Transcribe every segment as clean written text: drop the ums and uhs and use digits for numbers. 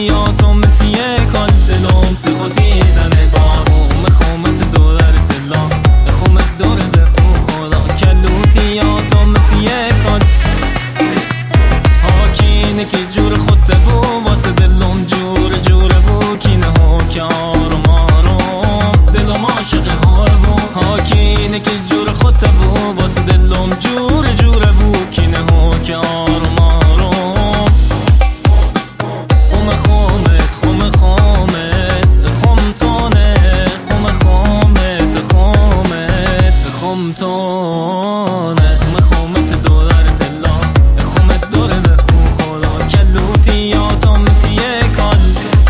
تیاتم تیه کال دلم سخوتی زنه بارم خومت دولر تلا خومت دوره به او خدا کلو تیاتم تیه کال هاکینه که جور خود بو واسه دلم جور بو کینه ها که آروم آروم دلم عاشق ها بو هاکینه که جور خود بو واسه دلم جور بو کینه ها که آروم آروم خوم خامت خمتانه خمتانه خمت دولار تلا خمت دوره به او خدا کلوتی یا تامتیه کال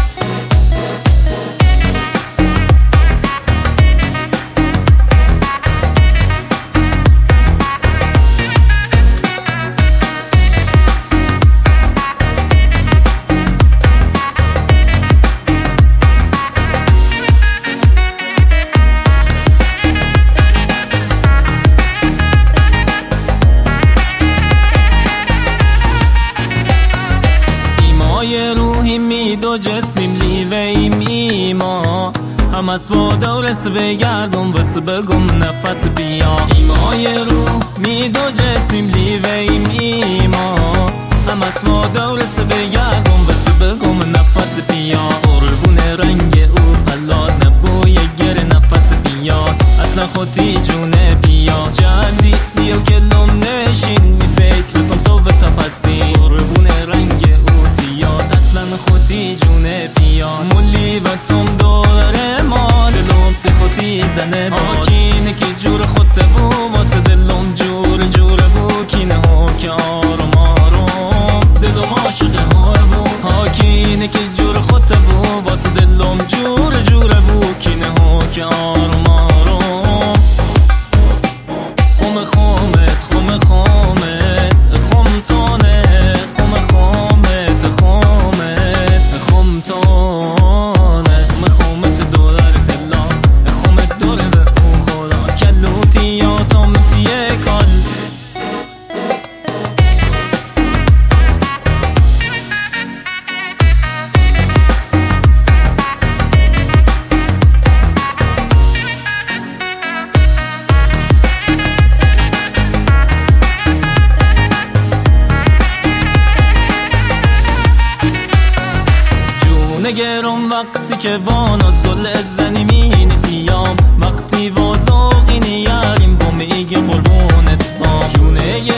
روحی میدو جسمیم لیویم ایما هم از وادارس بگردم واسه بگم نفس بیا ایمای روح میدو جسمیم لیویم ایما هم از وادارس بگردم واسه بگم نفس بیا قربون رنگ او پلاد نبوی گر نفس بیا اصلا خودی جونه بیا جندی بیا کلم نشین می فکرتم صوب تا پسی قربون رنگ خودی جونه بیا مولی و تم داره ما دلم سی خودی زنه آکینه که جور خود بو واسه دلم جور بو کینه ها که آروم آروم دلم عاشق ها بو آکینه که جور خود بو واسه دلم جور بو کینه ها که آروم آروم خمتانه خمت دولار تلا خمت دوره به او خدا کلوتی یا تامتیه کال نگرم وقتی که وانا زل زنی مینی تیام وقتی وازاقی نیاریم با میگه قربونت با جونه